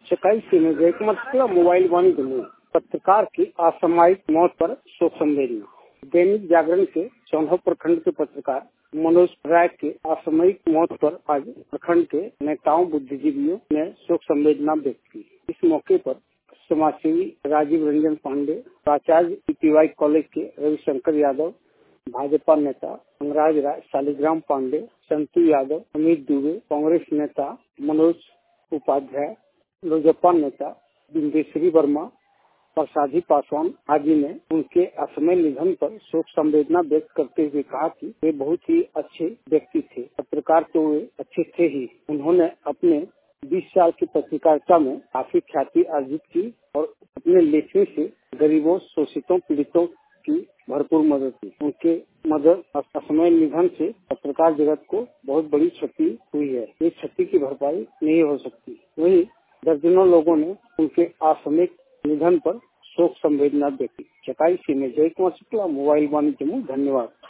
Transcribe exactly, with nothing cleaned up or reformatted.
चकाई से में जय कुमार शुक्ला मोबाइल वाणी जमुई। पत्रकार की असामयिक मौत पर शोक संवेदना। दैनिक जागरण के चौन्हा प्रखंड के पत्रकार मनोज राय के असामयिक मौत पर आज प्रखंड के नेताओं बुद्धिजीवियों ने शोक संवेदना व्यक्त की। इस मौके पर समाजसेवी राजीव रंजन पांडे, प्राचार्य पीपीवाई कॉलेज के रविशंकर यादव, भाजपा नेता अंगराज राय, शालिग्राम पांडे, संतू यादव, अमित दुबे, कांग्रेस नेता मनोज उपाध्याय, लोजपा नेता बिंदेश्वरी वर्मा, प्रसादी पासवान आदि ने उनके असामयिक निधन पर शोक संवेदना व्यक्त करते हुए कहा कि वे बहुत ही अच्छे व्यक्ति थे। पत्रकार तो वे अच्छे थे ही, उन्होंने अपने बीस साल की पत्रकारिता में काफी ख्याति अर्जित की और अपने लेखनी से गरीबों, शोषितों, पीड़ितों की भरपूर मदद की। उनके मदद असामयिक निधन से पत्रकार जगत को बहुत बड़ी क्षति हुई है। ये क्षति की भरपाई नहीं हो सकती। वहीं दर्जनों लोगों ने उनके असामयिक निधन पर शोक संवेदना व्यक्त की। चकाई से में जय कुमार शुक्ला मोबाइल वाणी जमुई। धन्यवाद।